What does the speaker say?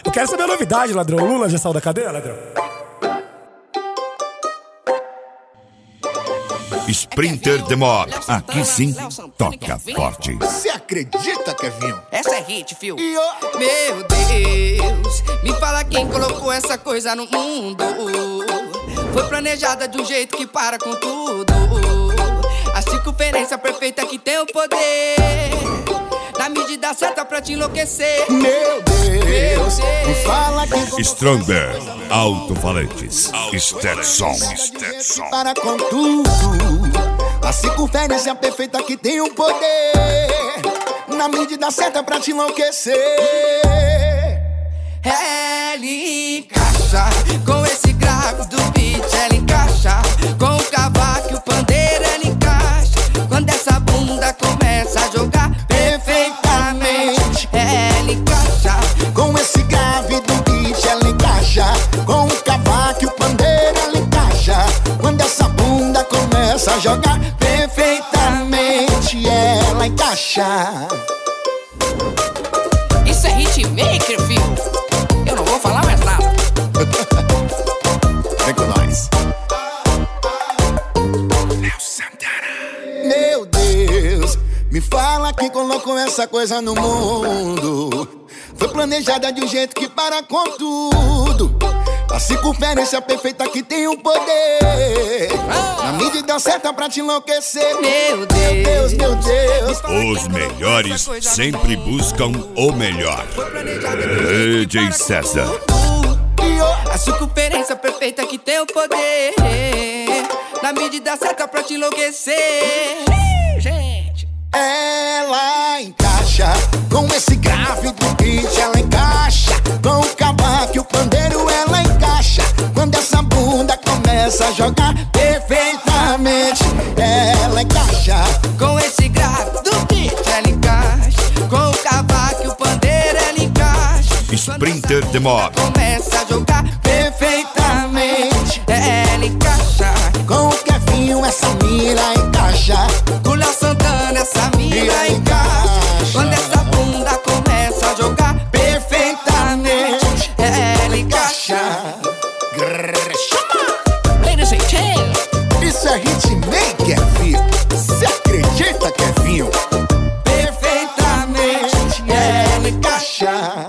Eu quero saber a novidade, ladrão. O Lula já saiu da cadeia, ladrão? Sprinter The Mob. Aqui sim, toca forte. Você acredita, Kevinho? Essa é hit, fio. Meu Deus, me fala quem colocou essa coisa no mundo. Foi planejada de um jeito que para com tudo. A circunferência perfeita que tem o poder, na medida certa pra te enlouquecer. Meu Deus, me fala quem Stronger, alto-falantes, Stetson. para com tudo. A circunferência perfeita que tem o poder, na medida certa pra te enlouquecer. Ela encaixa com esse grave do beat, ela encaixa com o cavaco e o pandeiro, ela encaixa quando essa bunda começa a jogar perfeitamente. Ela encaixa Com esse grave do beat, ela encaixa com o cavaco e o pandeiro, ela encaixa quando essa bunda começa a jogar perfeitamente. Ela encaixa. Isso é hitmaker, filho. Eu não vou falar mais nada. Vem com nós. Meu Deus, me fala quem colocou essa coisa no mundo. Foi planejada de um jeito que para com tudo. A circunferência perfeita que tem o poder, na medida certa pra te enlouquecer. Meu Deus, meu Deus. Os melhores sempre buscam o melhor. DJ César. A circunferência perfeita que tem o poder, na medida certa pra te enlouquecer. Gente, Ela encaixa com esse grave do beat, ela encaixa com o cavaco e o pandeiro, ela encaixa quando essa bunda começa a jogar perfeitamente. Ela encaixa com esse grave do beat, ela encaixa com o cavaco e o pandeiro, ela encaixa Sprinter The Mob. começa a jogar perfeitamente. Ela encaixa com o Kevinho, essa mira encaixa. com o Léo Santana, essa mina encaixa quando essa bunda começa a jogar perfeitamente. Ela encaixa.